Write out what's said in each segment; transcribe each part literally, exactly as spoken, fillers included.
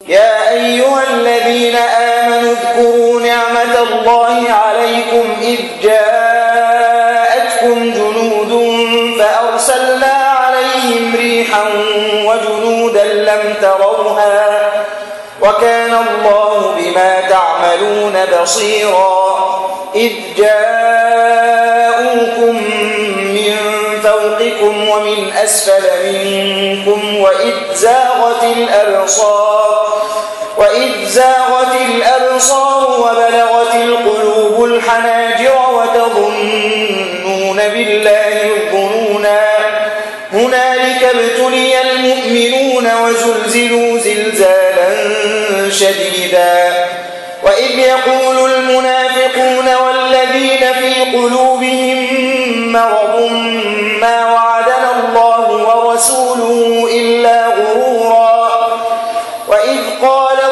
يا أيها الذين آمنوا اذكروا نعمة الله عليكم إذ جاءتكم جنود فأرسلنا عليهم ريحا وجنودا لم تروها وكان الله بما تعملون بصيرا إذ جاءوكم من فوقكم ومن أسفل منكم وإذ زاغت الأبصار وإذ زاغت الأبصار وبلغت القلوب الحناجر وتظنون بالله الظنونا هنالك ابتلي المؤمنون وزلزلوا زلزالا شديدا وإذ يقول المنافقون والذين في قلوبهم مرض ما وعدنا الله ورسوله إلا غرورا وإذ قالت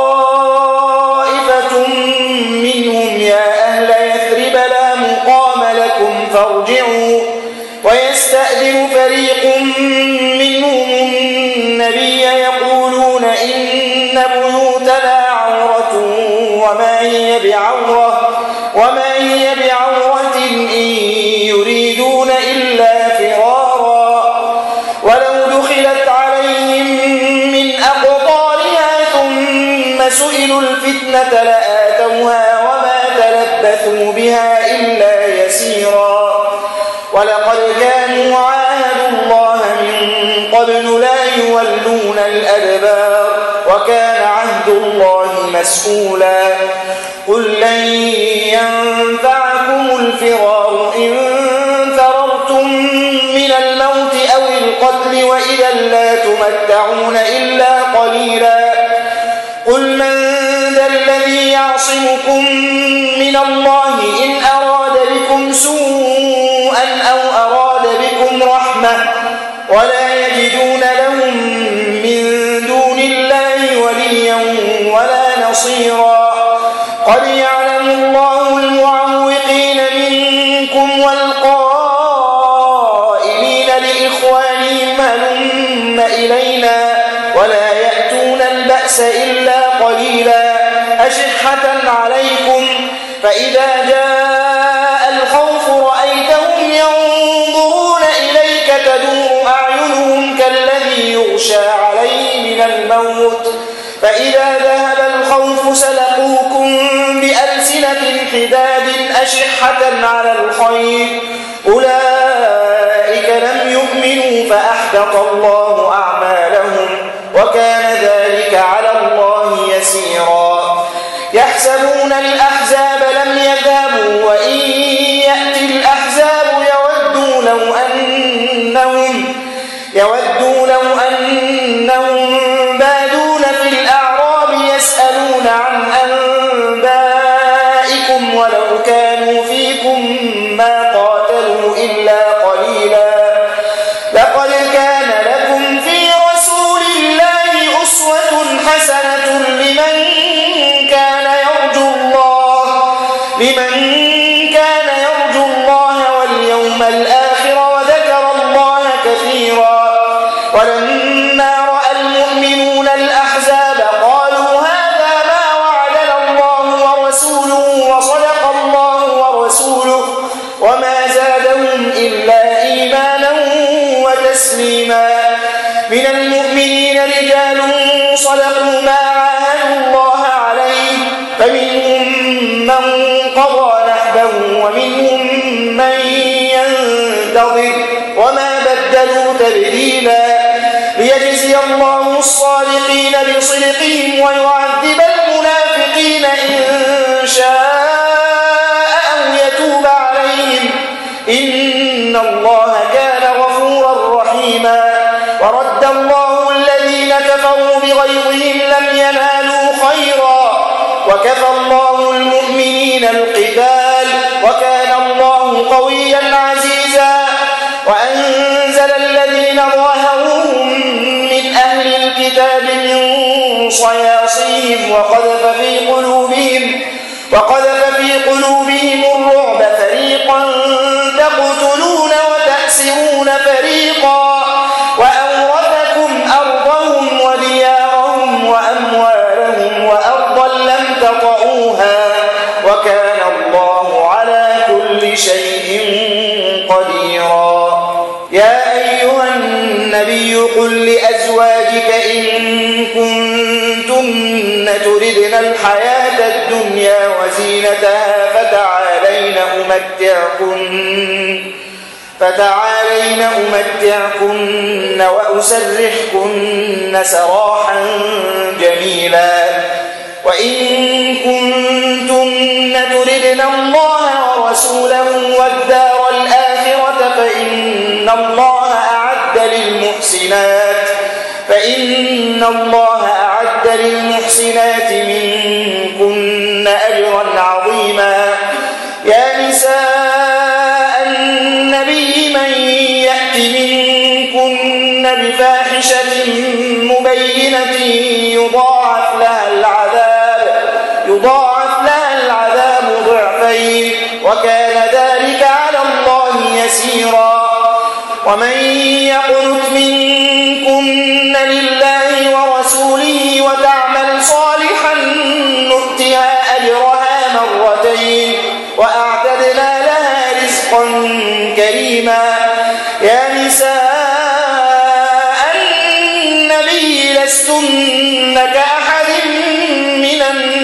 طائفة منهم يا أهل يثرب لا مقام لكم فارجعوا ويستأذن فريق منهم النبي يقولون إن بيوتنا عورة وما هي بعورة وما هي بعورة إن يريدون إلا فرارا ولو دخلت عليهم من أقطارها ثم سئلوا الفتنة لآتوها وما تلبثوا بها إلا يسيرا ولقد كانوا عاهدوا الله من قبل لا يولون الأدبار وكان عهد الله مسؤولا قل لن ينفعكم الفرار إن فررتم من الموت أو القتل وإذا لا تمتعون إلا قليلا قل من ذا الذي يعصمكم من الله إن أراد بكم سوءا أو أراد بكم رحمة ولا يجدون لهم من دون الله وليا ولا نصيرا قد يعلم الله المعوقين منكم والقائلين لإخوانهم هلم إلينا ولا يأتون البأس إلا قليلا أشحة عليكم فإذا جاء الخوف رأيتهم ينظرون إليك تدور أعينهم كالذي يغشى عليه من الموت فإذا ذهب الخوف سلقوكم بألسنة حداد أشحة على الخير أولئك لم يؤمنوا فأحبط الله أعمالهم وكان ذلك على الله يسيرا يحسبون الأحزاب لم يذهبوا وإن يأتي الأحزاب يودوا لو أنهم يودوا لو أنهم بادون في الأعراب يسألون عن أنبائكم ولو كانوا فيكم ما قاتلوا إلا قليلا لقد كان لكم في رسول الله أسوة حسنة لمن كان يرجو الله لمن كان يرجو الله واليوم الآخر وذكر الله كثيرا ولما رأى المؤمنون الأحزاب قالوا هذا ما وعدنا الله ورسوله وصدق الله ورسوله وما زادهم إلا إيمانا وتسليما من المؤمنين رجال صدقوا ما عاهدوا الله عليه فمنهم من قضى نحبه ومنهم من ينتظر وما بدلوا تبديلا ليجزي الله الصادقين بصدقهم ويعذب المنافقين إن شاء أو يتوب عليهم إن الله كان غفورا رحيما ورد الله الذين كفروا بغيظهم لم ينالوا خيرا وكفى الله المؤمنين القتال وكان الله قويا عزيزا وأنزل الذين ظاهروهم من أهل الكتاب من صياصيهم وقذف في قلوبهم وقذف في قلوبهم الرعب فريقا تقتلون وتأسرون فريقا وأورثكم أرضهم وديارهم وأموالهم قل لأزواجك إن كنتن تردن الحياة الدنيا وزينتها فتعالين أمتعكن فتعالين أمتعكن وأسرحكن سراحا جميلا وإن كنتن تردن الله ورسوله والدار الآخرة فإن الله أعد للمحسنات فإن الله أعد للمحسنات منكن أجرا عظيما يا نساء النبي من يأت منكن بفاحشة مبينة يضاعف لها العذاب يضاعف لها العذاب ضعفين وكان ذلك على الله يسيرا ومن يقنت منكن لله ورسوله وتعمل صالحا نؤتها أجرها مرتين وأعتدنا لها رزقا كريما يا نساء النبي لستن كأحد من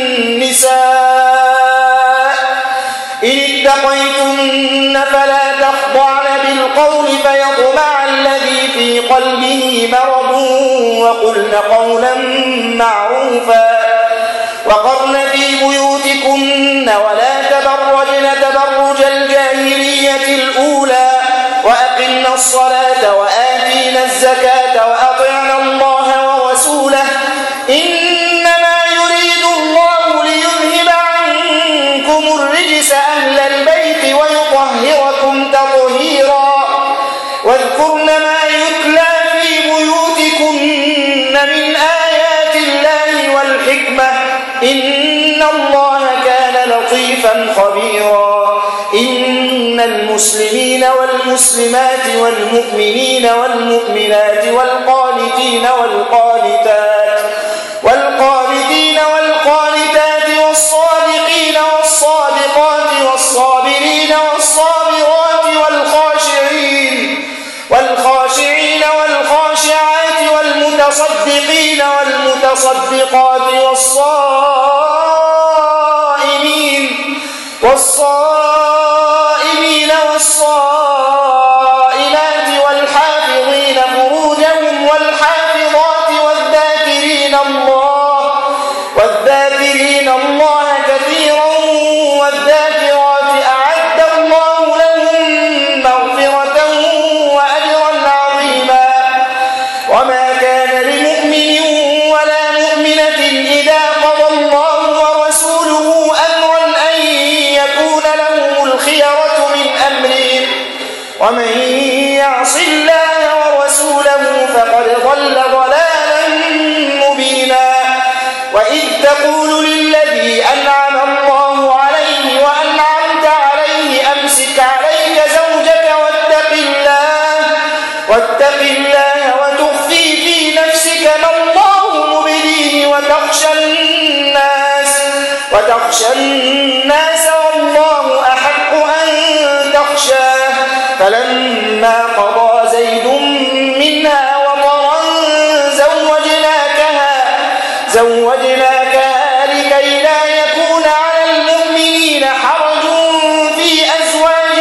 النساء إن اتقيتن فلا تخضعن بالقول فيطمع الذي في قلبه مرض وقلن قولا معروفا وقرن في بيوتكن ولا تبرجن تبرج الجاهلية الأولى وأقمنا الصلاة وآتينا الزكاة وأطعنا الله ورسوله إنما يريد الله ليذهب عنكم الرجس أهل البيت ويطهركم تطهيرا واذكرن ما يتلى في بيوتكن من آيات الله والحكمة إن الله كان لطيفا خبيرا إن المسلمين والمسلمات والمؤمنين والمؤمنات والقانتين والقانتات والقانتين والقانتات والصادقين والصادقات والصابرين والصابرات والخاشعين والخاشعين والخاشعات والمتصدقين والمتصدقات والصائمين والصائمين والصائمات والحافظين فروجهم والحافظات والذاكرين الله والذاكرين الله كثيرا والذاكرات أعد الله لهم مغفرة وأجرا عظيما وما كان لمؤمن ولا مؤمنة إذا قضى الله ورسوله أمرا أن يكون لهم الخيرة من أمرهم ومن يعص الله ورسوله فقد ضل ضلالا مبينا وإذ تقول للذي أنعم الله عليه وأنعمت عليه أمسك عليك زوجك واتق الله واتق الله وتخفي في نفسك ما الله مبديه وتخشى الناس وتخشى الناس والله أحق أن تخشاه فلما قضى زيد منها وطرا زوجناكها زوجناكها لكي لا يكون على المؤمنين حرج في أزواج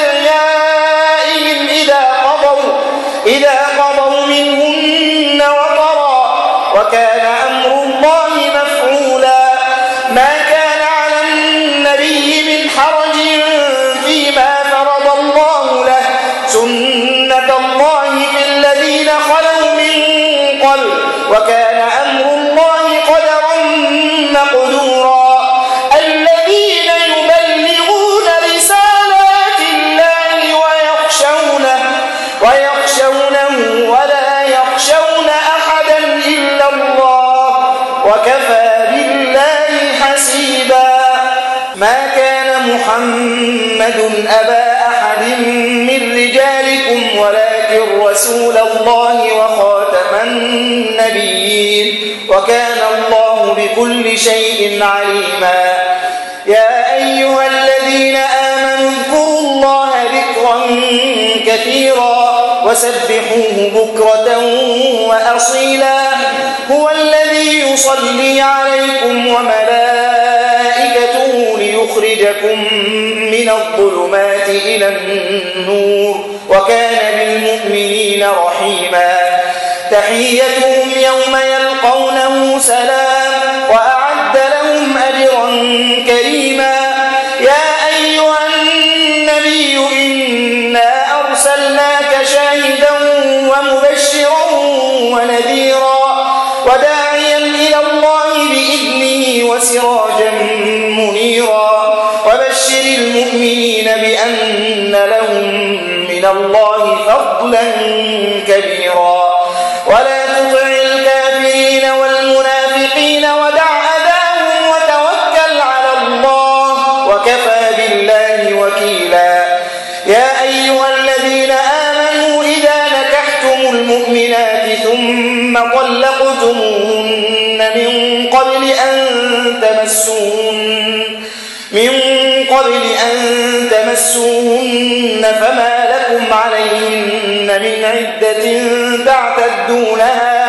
أدعيائهم إذا قضوا إذا قضوا منهن وطرا وكان أمر الله مفعولا ما كان على النبي من حرج فيما فرض الله له سنة الله في الذين خلوا من قبل وكان أمر الله قدرا مقدورا الذين يبلغون رسالات الله ويخشونه ويخشونه ولا يخشون أحدا إلا الله وكفى بالله حسيبا ما كان محمد أبا أحد من رجالكم ولكن رسول الله وخاتم النبيين وكان الله بكل شيء عليما يا أيها الذين آمنوا اذكروا الله ذكرا كثيرا وسبحوه بكرة وأصيلا هو الذي يصلي عليكم وملائكته ليخرجكم من الظلمات إلى النور وكان بالمؤمنين رحيما تحيتهم يوم يلقونه سلام وأعد لهم أجرا كريما يا أيها النبي إنا أرسلناك شاهدا ومبشرا ونذيرا وداعيا إلى الله بإذنه وسراجا منيرا وبشر المؤمنين بأن لهم من الله فضلا كبيرا ولا تطع الكافرين والمنافقين ودع أذاهم وتوكل على الله وكفى بالله وكيلا يا أيها الذين آمنوا إذا نكحتم المؤمنات ثم طلقتموهن من قبل أن تمسوهن من قبل أن تمسوهن فما لكم عليهن من عدة تعتدونها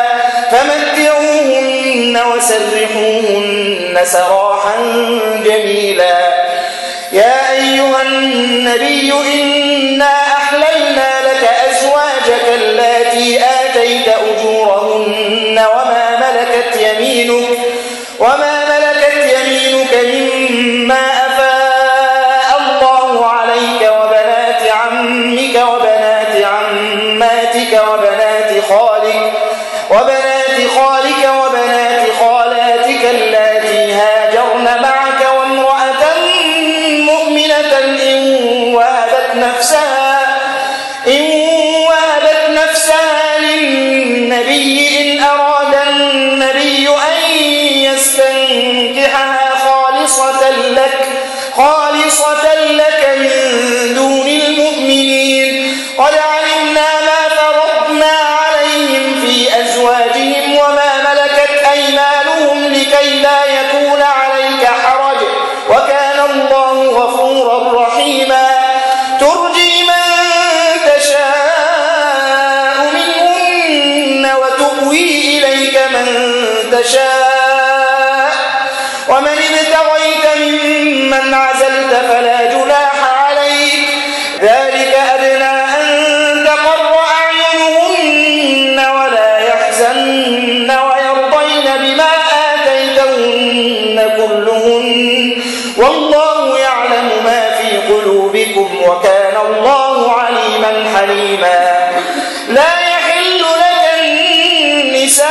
فمتعوهن وسرحوهن سراحا جميلا يا أيها النبي إنا أحللنا لك أزواجك اللاتي آتيت أجورهن وما ملكت يمينك وما ملكت يمينك مما أفاء الله عليك وبنات عمك وبنات عماتك وبنات خالك وبنات خالك وبنات خالاتك اللاتي هاجرن معك وامرأة مؤمنة إن وهبت نفسها إن وهبت نفسها للنبي إن أراد النبي أن يستنكحها خالصة لك خالصة لك من دون المؤمنين قد علمنا ما فرضنا عليهم في أزواجهم وما ملكت أيمانهم لكي لا يكون عليك حرج وكان الله غفورا رحيما ترجي من تشاء منهن وتؤوي إليك من تشاء ومن ابتغيت ممن عزلت فلا جناح عليك ذلك أدنى أن تقر أعينهن ولا يحزن ويرضين بما آتيتهن كلهن والله يعلم ما في قلوبكم وكان الله عليما حليما لا يحل لك النساء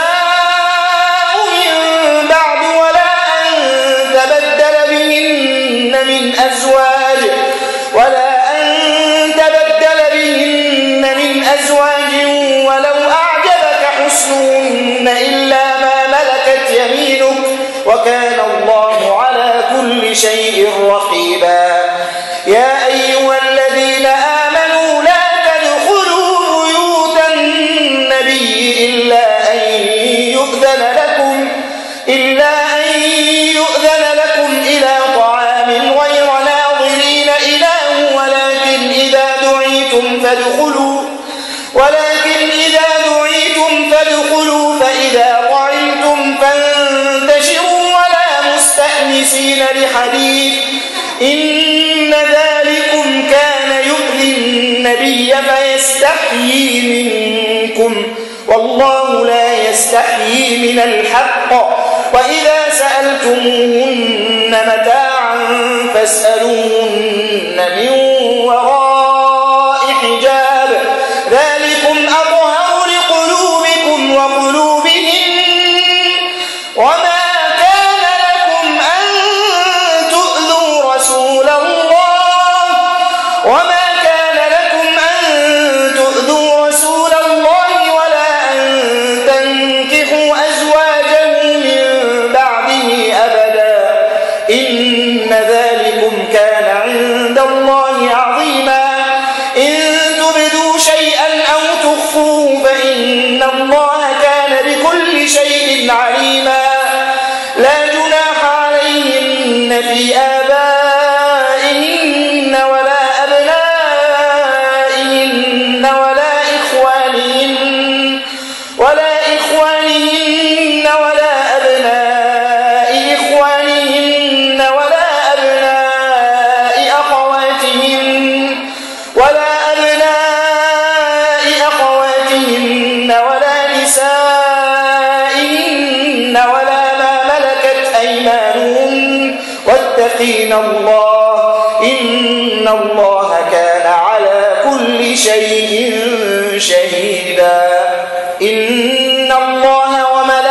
من بعد ولا أن تبدل بهن من أزواج ولا أن تبدل بهن من أزواج ولو أعجبك حسنهن إلا ما ملكت يمينك وكان الله على كل شيء رقيبا يا أيها الذين آمنوا لا تدخلوا بيوت النبي إلا أن يؤذن لكم إلا أن يؤذن لكم إلى طعام غير ناظرين إناه ولكن إذا دعيتم فادخلوا ولكن إذا دعيتم فادخلوا فإذا طعمتم فانتشروا ولا مستأنسين لحديث إن ذلكم كان يؤذي النبي فيستحيي منكم والله لا يستحيي من الحق وإذا سألتموهن متاعا فاسألوهن من وراء حجاب ذلكم أطهر لقلوبكم وقلوبهم وما كان لكم أن تؤذوا رسول الله وما كان لكم أن تؤذوا رسول الله ولا أن تنكحوا أزواجه من بعده أبدا إن ذلكم كان عند الله عظيما إن تبدوا شيئا أو تخفوه فإن الله كان بكل شيء عليما لا جناح عليهن في آبائهن ولا أبنائهن ولا إخوانهن أيمانهن واتقين الله إن الله كان على كل شيء شهيدا. إن الله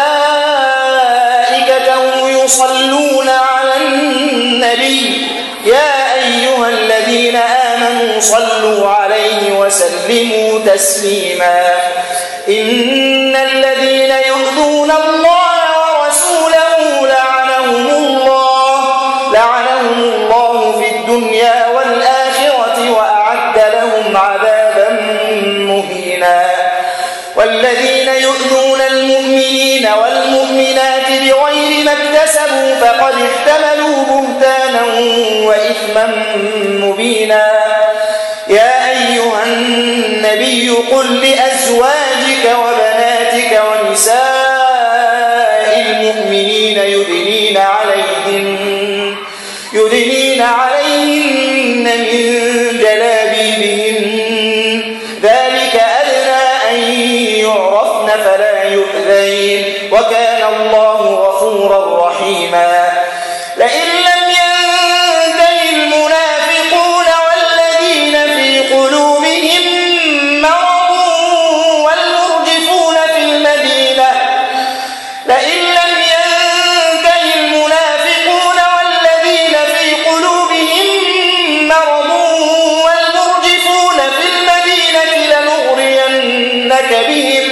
وملائكته يصلون على النبي يا أيها الذين آمنوا صلوا عليه وسلموا تسليما. إن الذين يؤذون الله ورسوله لعنهم الله لعنهم الله في الدنيا والآخرة وأعد لهم عذابا مهينا. والذين يؤذون المؤمنين والمؤمنات بغير ما اكتسبوا فقد احتملوا بهتانا وإثما مبينا. يا أيها النبي قل لأزواجك وبناتك ونساء المؤمنين يدنين عليهن يدنين عليهن من جلابيبهن ذلك أدنى أن يعرفن فلا يؤذين وكان الله غفورا رحيما. لئن لم ينتهي المنافقون والذين في قلوبهم مرض والمرجفون في المدينة لئن لم ينتهي المنافقون والذين في قلوبهم مرض والمرجفون في المدينة لنغرينك بهم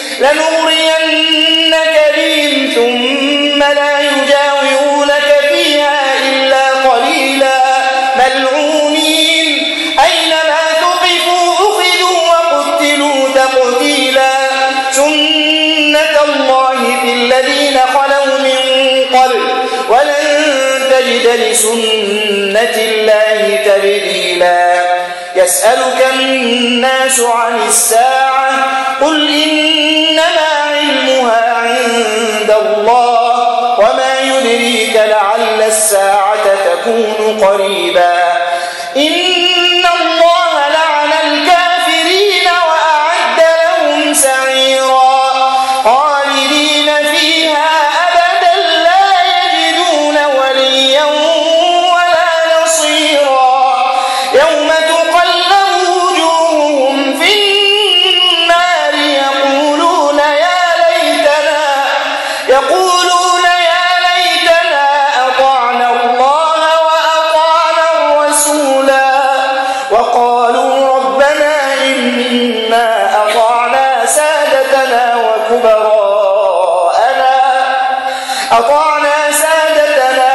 لنغرينك بهم ثم لا يجاورونك فيها إلا قليلا ملعونين أينما ثقفوا أخذوا وقتلوا تقتيلا. سنة الله في الذين خلوا من قبل ولن تجد لسنة الله تبديلا. يسألك الناس عن الساعة قل إنما علمها عند الله وما يدريك لعل الساعة تكون قريبا. إن الله لعن الكافرين وأعد لهم سعيرا خالدين فيها أبدا لا يجدون وليا ولا نصيرا. يوم تقلب وجوههم في النار يقولون يا ليتنا يقولون يا ليتنا أطعنا الله وأطعنا الرسولا وقالوا ربنا إنا أطعنا سادتنا وكبراءنا أطعنا سادتنا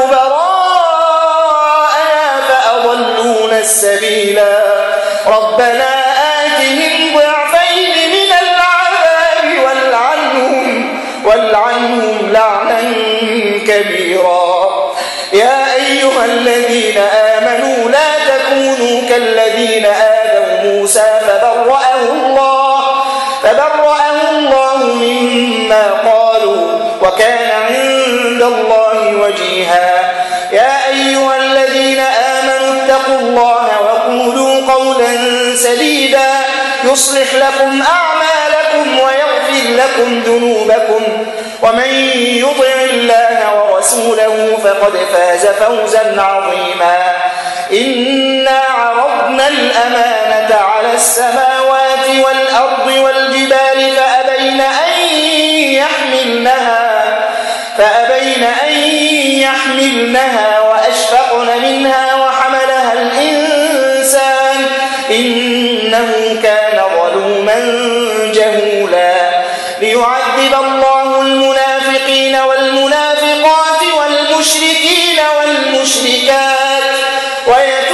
وكبراءنا فأضلونا السبيلا. ربنا آتهم ضعفين من العذاب والعنهم والعنهم لعنا كبيرا. يا أيها الذين آمنوا لا تكونوا كالذين آذوا موسى فبرأه الله فبرأه الله مما قالوا وكان عند الله وجيها. يا أيها الذين آمنوا اتقوا الله وقولوا قولا سديدا يصلح لكم أعمالكم ويغفر لكم ذنوبكم ومن يطع الله ورسوله فقد فاز فوزا عظيما. إنا عرضنا الأمانة على السماوات والأرض والجبال فأبين أن يحملنها فأبين أن يحملنها وأشفقن منها وحملها الإنسان إنه كان ظلوما جهولا. ليعذب الله المنافقين والمنافقات والمشركين والمشركات ويتوب